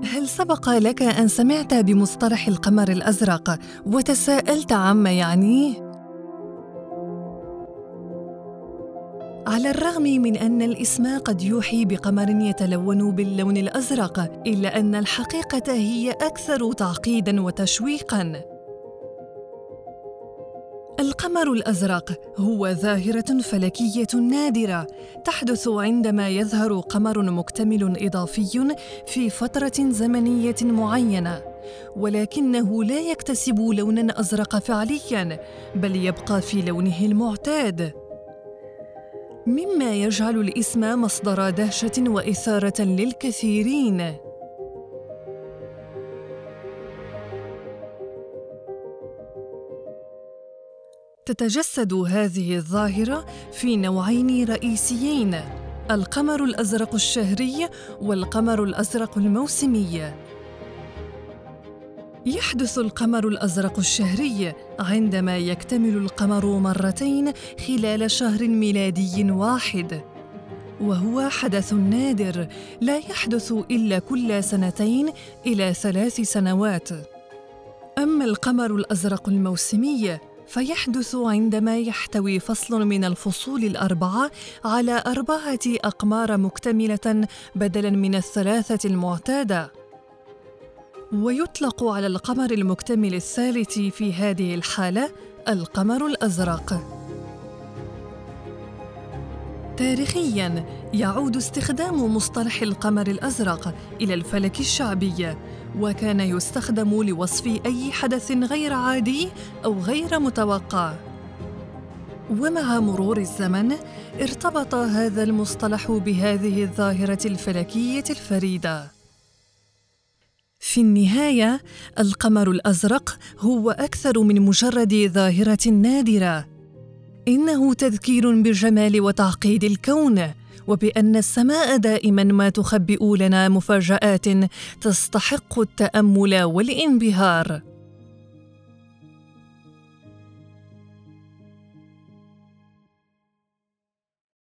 هل سبق لك أن سمعت بمصطلح القمر الأزرق وتساءلت عما يعنيه؟ على الرغم من أن الاسم قد يوحي بقمر يتلون باللون الأزرق، إلا أن الحقيقة هي أكثر تعقيداً وتشويقاً. القمر الأزرق هو ظاهرة فلكية نادرة تحدث عندما يظهر قمر مكتمل إضافي في فترة زمنية معينة، ولكنه لا يكتسب لوناً أزرق فعلياً، بل يبقى في لونه المعتاد، مما يجعل الاسم مصدر دهشة وإثارة للكثيرين. تتجسد هذه الظاهرة في نوعين رئيسيين: القمر الأزرق الشهري والقمر الأزرق الموسمي. يحدث القمر الأزرق الشهري عندما يكتمل القمر مرتين خلال شهر ميلادي واحد، وهو حدث نادر لا يحدث إلا كل 2 إلى 3 سنوات. أما القمر الأزرق الموسمي فيحدث عندما يحتوي فصل من الفصول 4 على 4 أقمار مكتملة بدلاً من 3 المعتادة. ويطلق على القمر المكتمل الثالث في هذه الحالة القمر الأزرق. تاريخياً يعود استخدام مصطلح القمر الأزرق إلى الفلك الشعبي، وكان يستخدم لوصف أي حدث غير عادي أو غير متوقع. ومع مرور الزمن ارتبط هذا المصطلح بهذه الظاهرة الفلكية الفريدة. في النهاية، القمر الأزرق هو أكثر من مجرد ظاهرة نادرة، إنه تذكير بجمال وتعقيد الكون، وبأن السماء دائماً ما تخبئ لنا مفاجآت تستحق التأمل والانبهار.